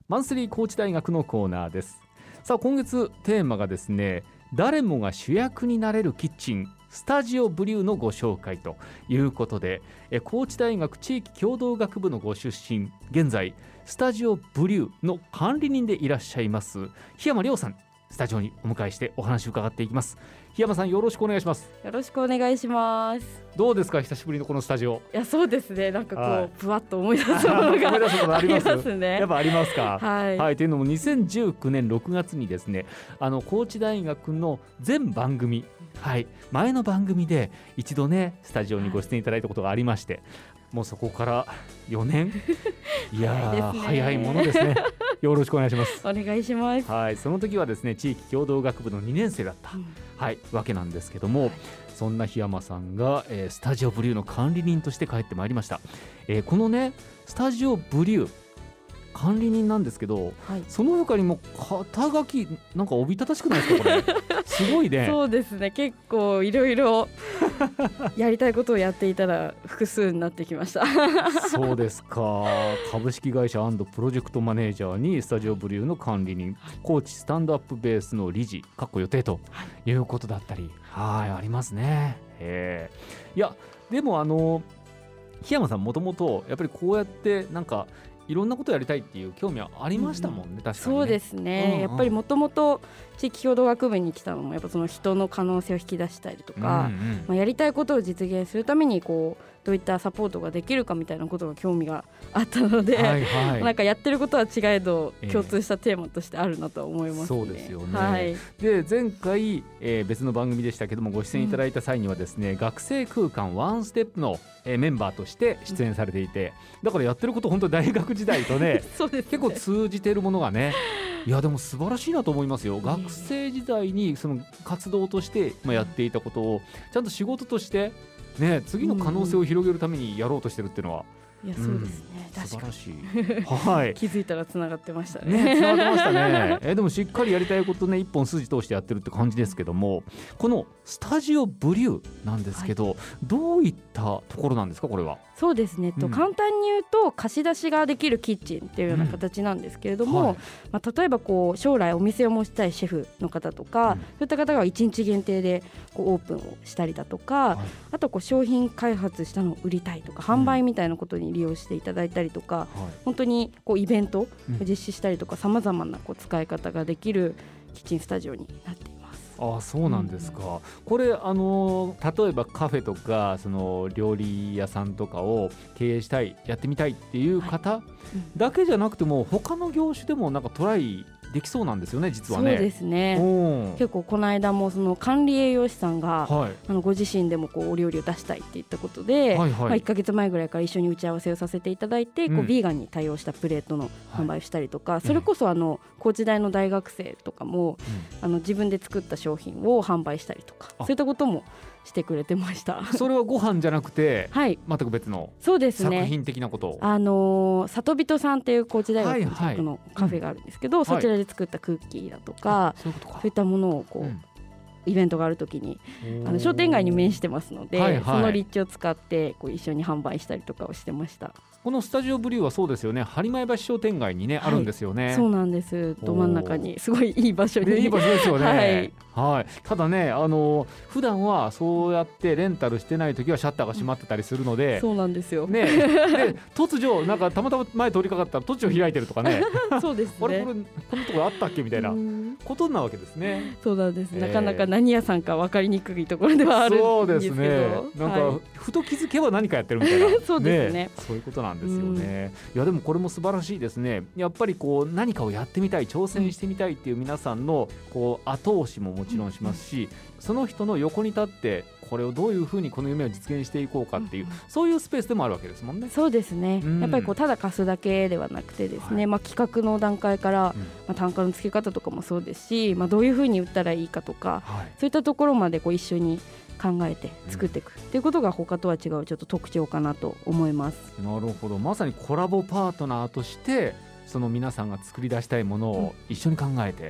マンスリー高知大学のコーナーです。さあ今月テーマがですね、誰もが主役になれるキッチンスタジオブリューのご紹介ということで、高知大学地域共同学部のご出身、現在スタジオブリューの管理人でいらっしゃいます檜山亮さん、スタジオにお迎えしてお話を伺っていきます。檜山さん、よろしくお願いします。 よろしくお願いします。 どうですか、久しぶりのこのスタジオ。 いや、そうですね、なんかこうふわっと思い出すものが思い出すものありますありますね。 やっぱありますか。 はい、 というのも2019年6月にですね、高知大学の全番組、前の番組で一度ねスタジオにご出演いただいたことがありまして、もうそこから4年いや早いものですね。よろしくお願いします。 お願いします。 その時はですね、地域共同学部の2年生だった、わけなんですけども、そんな檜山さんが、スタジオブリューの管理人として帰ってまいりました。このねスタジオブリュー管理人なんですけど、その他にも肩書きなんかおびただしくないですか、これ。すごいね。 そうですね、結構いろいろやりたいことをやっていたら複数になってきました。 そうですか。株式会社&プロジェクトマネージャーにスタジオブリューの管理人、高知スタンドアップベースの理事予定ということだったり、ありますね。いやでも檜山さんもともとやっぱりこうやってなんかいろんなことやりたいっていう興味はありましたもんね。確かにね。 そうですね、やっぱりもともと地域共同学部に来たのもやっぱその人の可能性を引き出したりとか、やりたいことを実現するためにこうどういったサポートができるかみたいなことが興味があったので、なんかやってることは違えど共通したテーマとしてあるなとは思いますね。 そうですよね。で前回、別の番組でしたけどもご出演いただいた際にはですね、学生空間ワンステップの、メンバーとして出演されていて、だからやってること本当に大学時代とねそうですね、 結構通じているものがね、いやでも素晴らしいなと思いますよ。学生時代にその活動としてやっていたことをちゃんと仕事としてね、次の可能性を広げるためにやろうとしてるっていうのは、 いやそうですね、 素晴らしい。 気づいたらつながってましたね。 つながってましたね。でもしっかりやりたいことね、一本筋通してやってるって感じですけども、このスタジオブリューなんですけど、どういったところなんですか、これは。 そうですね、簡単に言うと貸し出しができるキッチンっていうような形なんですけれども、例えばこう将来お店を持ちたいシェフの方とか、そういった方が1日限定でこうオープンをしたりだとか、あとこう商品開発したのを売りたいとか、販売みたいなことに利用していただいたりとか、本当にこうイベントを実施したりとか、さまざまなこう使い方ができるキッチンスタジオになっています。 そうなんですか。これ例えばカフェとかその料理屋さんとかを経営したい、やってみたいっていう方だけじゃなくても、他の業種でもなんかトライできそうなんですよね、実はね。 そうですね、結構この間もその管理栄養士さんが、ご自身でもこうお料理を出したいって言ったことで、1ヶ月前ぐらいから一緒に打ち合わせをさせていただいて、こうビーガンに対応したプレートの販売をしたりとか、それこそ高知大の大学生とかも、自分で作った商品を販売したりとか、そういったこともしてくれてました。 それはご飯じゃなくて、全く別の作品的なことを。 里人さんっていう高知大学の近くのカフェがあるんですけど、そちらで作ったクッキーだとか、そういったものをこう、イベントがあるときに商店街に面してますので、その立地を使ってこう一緒に販売したりとかをしてました。このスタジオブリューはそうですよね、播磨橋商店街にね、あるんですよね。 そうなんです。ど真ん中にすごいいい場所に、 いい場所ですよね。ただね、普段はそうやってレンタルしてない時はシャッターが閉まってたりするので、 そうなんですよ、 で突如なんかたまたま前通りかかったら突如開いてるとかねそうですね、 このところあったっけみたいなことなわけですね。 そうなんです、なかなか何屋さんか分かりにくいところではあるんですけど。 そうですね、なんか、ふと気づけば何かやってるみたいなそうですね、 そういうことなんですよね。いやでもこれも素晴らしいですね。やっぱりこう何かをやってみたい、挑戦してみたいっていう皆さんのこう後押しももちろんしますし、その人の横に立ってこれをどういうふうにこの夢を実現していこうかっていう、そういうスペースでもあるわけですもんね。 そうですね、やっぱりこうただ貸すだけではなくてですね、企画の段階から、単価の付け方とかもそうですし、どういうふうに売ったらいいかとか、そういったところまでこう一緒に考えて作っていくっていうことが他とは違うちょっと特徴かなと思います。 なるほど、まさにコラボパートナーとしてその皆さんが作り出したいものを一緒に考えて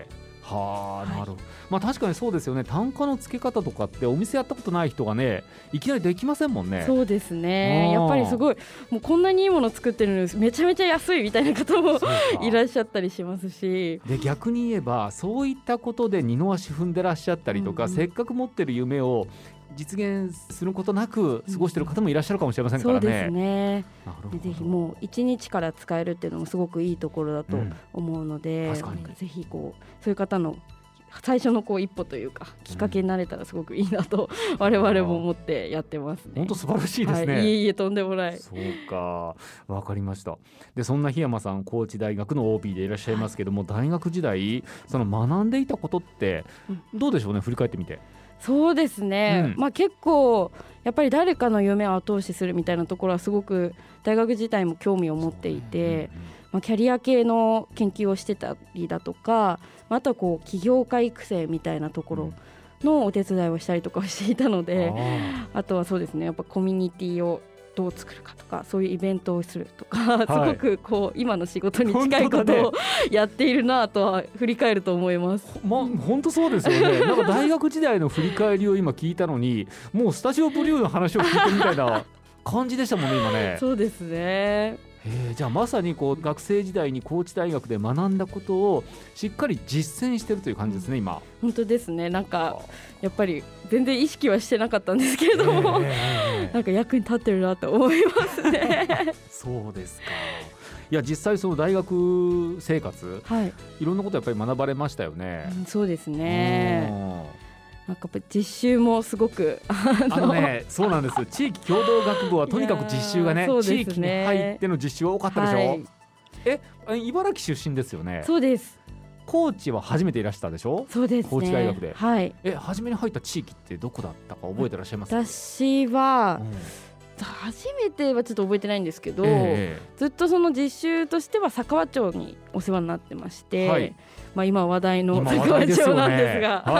はあ、なるほど。まあ確かにそうですよね。単価の付け方とかってお店やったことない人がねいきなりできませんもんね。 そうですね。やっぱりすごいもうこんなにいいもの作ってるのにめちゃめちゃ安いみたいな方もいらっしゃったりしますし、 で逆に言えばそういったことで二の足踏んでらっしゃったりとか、せっかく持ってる夢を実現することなく過ごしている方もいらっしゃるかもしれませんからね。 そうですね。 なるほど。 ぜひもう1日から使えるっていうのもすごくいいところだと思うので、 確かになんかぜひこうそういう方の最初のこう一歩というかきっかけになれたらすごくいいなと我々も思ってやってますね。 本当素晴らしいですね。 はい、いえいえとんでもない。 そうか、わかりました。でそんな檜山さん高知大学の OB でいらっしゃいますけども、大学時代その学んでいたことってどうでしょうね、振り返ってみて。 そうですね、まあ結構やっぱり誰かの夢を後押しするみたいなところはすごく大学自体も興味を持っていて、まあ、キャリア系の研究をしてたりだとか、あとはこう起業家育成みたいなところのお手伝いをしたりとかをしていたので、あとはそうですね、やっぱコミュニティをどう作るかとかそういうイベントをするとか、すごくこう今の仕事に近いことをやっているなとは振り返ると思います。 本当そうですよね。なんか大学時代の振り返りを今聞いたのにもうスタジオブリューの話を聞いてみたいな感じでしたもんね今ね。 そうですね。 じゃあまさにこう学生時代に高知大学で学んだことをしっかり実践してるという感じですね、今。 本当ですね。なんかやっぱり全然意識はしてなかったんですけれども、なんか役に立ってるなと思いますね。 そうですか。いや実際その大学生活、いろんなことやっぱり学ばれましたよね。 そうですね。なんかやっぱ実習もすごくそうなんです。地域共同学部はとにかく実習がね、地域に入っての実習は多かったでしょ。茨城出身ですよね。 そうです。 高知は初めていらしたでしょ。 そうですね。 高知大学で。 はい。 初めに入った地域ってどこだったか覚えてらっしゃいますか。 私は、初めてはちょっと覚えてないんですけど、ずっとその実習としては佐川町にお世話になってまして、まあ、今話題の佐川町なんです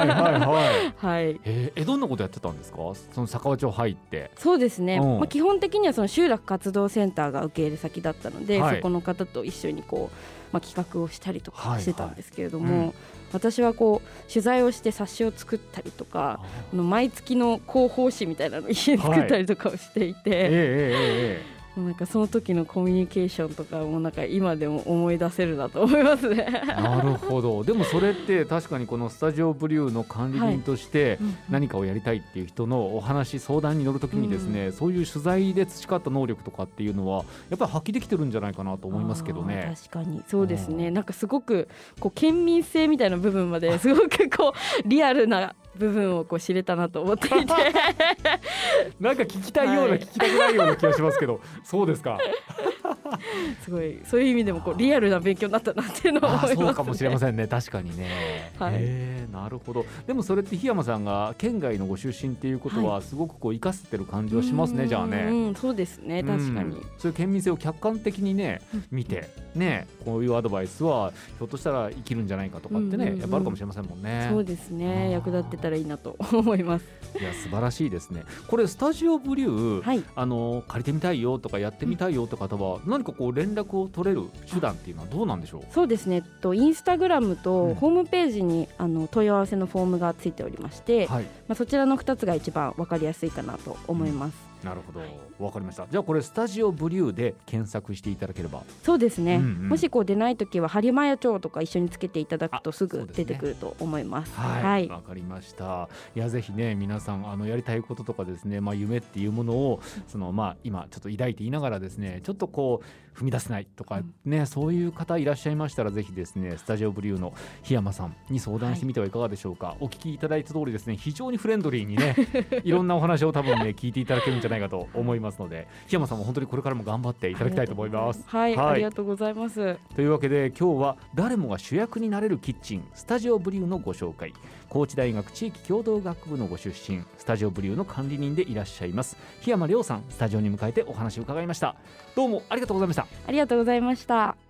が、 どんなことやってたんですか、その佐川町入って。 そうですね、まあ、基本的にはその集落活動センターが受け入れ先だったので、そこの方と一緒にこう、まあ、企画をしたりとかしてたんですけれども、私はこう取材をして冊子を作ったりとか、毎月の広報誌みたいなのを一緒に作ったりとかをしていて、なんかその時のコミュニケーションとかもなんか今でも思い出せるなと思いますね。 なるほど。でもそれって確かにこのスタジオブリューの管理人として何かをやりたいっていう人のお話相談に乗るときにですね、そういう取材で培った能力とかっていうのはやっぱり発揮できてるんじゃないかなと思いますけどね。 確かにそうですね。なんかすごくこう県民性みたいな部分まですごくこうリアルな部分をこう知れたなと思っていてなんか聞きたいような、聞きたくないような気がしますけどそうですか。 すごいそういう意味でもこうリアルな勉強になったなっていうのを思いますね。 そうかもしれませんね。確かにね、なるほど。でもそれって檜山さんが県外のご出身っていうことはすごくこう生かせてる感じはしますね、じゃあね。 そうですね、確かに。 そういう県民性を客観的にね見てね、こういうアドバイスはひょっとしたら生きるんじゃないかとかってね、やっぱあるかもしれませんもんね。 そうですね、役立ってたらいいなと思います。 いや素晴らしいですね。これスタジオブリュー、借りてみたいよとかやってみたいよって方は何かこう連絡を取れる手段っていうのはどうなんでしょう。 そうですね、インスタグラムとホームページに問い合わせのフォームがついておりまして、まあ、そちらの2つが一番分かりやすいかなと思います。 なるほど、わかりました。じゃあこれスタジオブリューで検索していただければ。 そうですね、もしこう出ないときは播磨屋町とか一緒につけていただくとすぐ出てくると思います。 わかりました。いやぜひね皆さんやりたいこととかですね、まあ、夢っていうものを今ちょっと抱いていながらですね、ちょっとこう踏み出せないとかね、そういう方いらっしゃいましたらぜひですねスタジオブリューの檜山さんに相談してみてはいかがでしょうか。お聞きいただいた通りですね、非常にフレンドリーにねいろんなお話を多分ね聞いていただけるんじゃないかと思いますので、檜山さんも本当にこれからも頑張っていただきたいと思います。 ありがとうございます。 というわけで今日は誰もが主役になれるキッチンスタジオブリューのご紹介、高知大学地域共同学部のご出身スタジオブリューの管理人でいらっしゃいます檜山亮さん、スタジオに迎えてお話を伺いました。どうもありがとうございました。 ありがとうございました。